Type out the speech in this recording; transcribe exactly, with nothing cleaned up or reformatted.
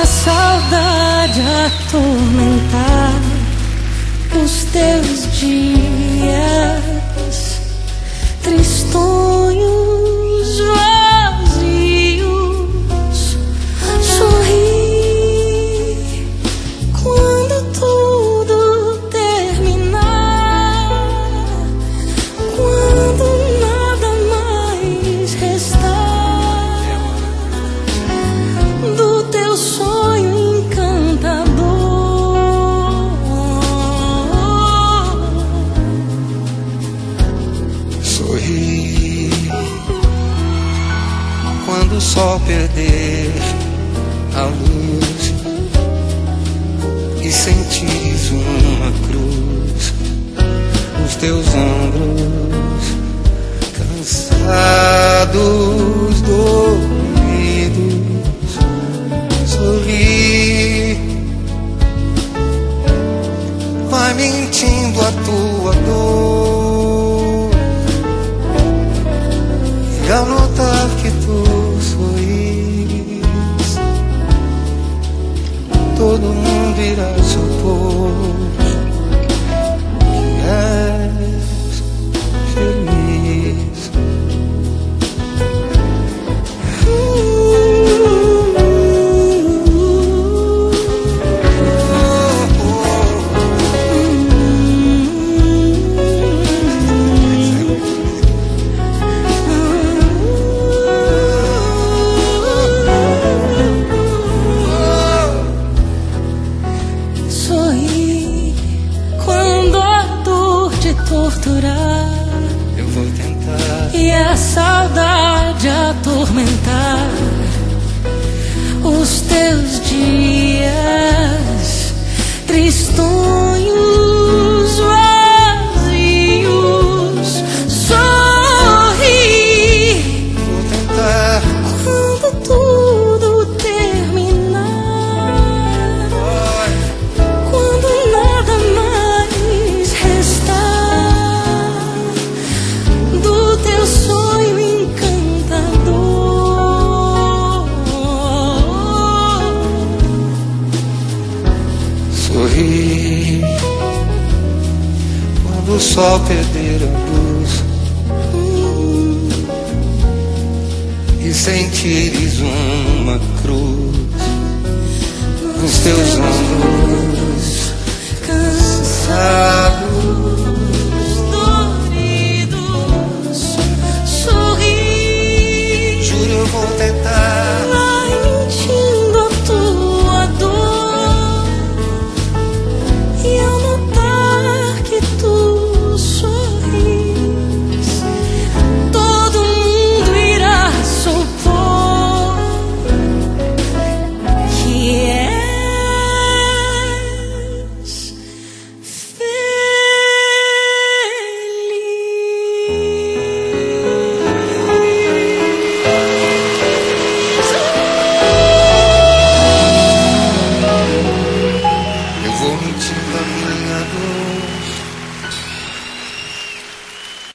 saudade atormentar os teus dias, tristonhos, vazios. Sorri quando tudo terminar, quando nada mais restar do teu sonho encantador. Sorri quando o sol perder a luz e sentires uma cruz nos teus ombros, cansados, dormidos. Sorri, vai mentindo a tua dor, e ao notar que tu sorris, todo mundo irá supor que és feliz. Sorri quando a dor te torturar Eu vou tentar e a saudade atormentar os teus dias, tristonhos, vazios. Sorri Vou tentar quando tudo terminar, quando nada mais restar do teu sonho encantador. sorrir quando o sol perder a luz e sentires uma cruz nos teus ombros, Cansados, doridos. Sorri, juro eu vou tentar. vai mentindo a tua dor, e ao notar que tu sorris, todo mundo irá supor que és feliz. Eu vou mentir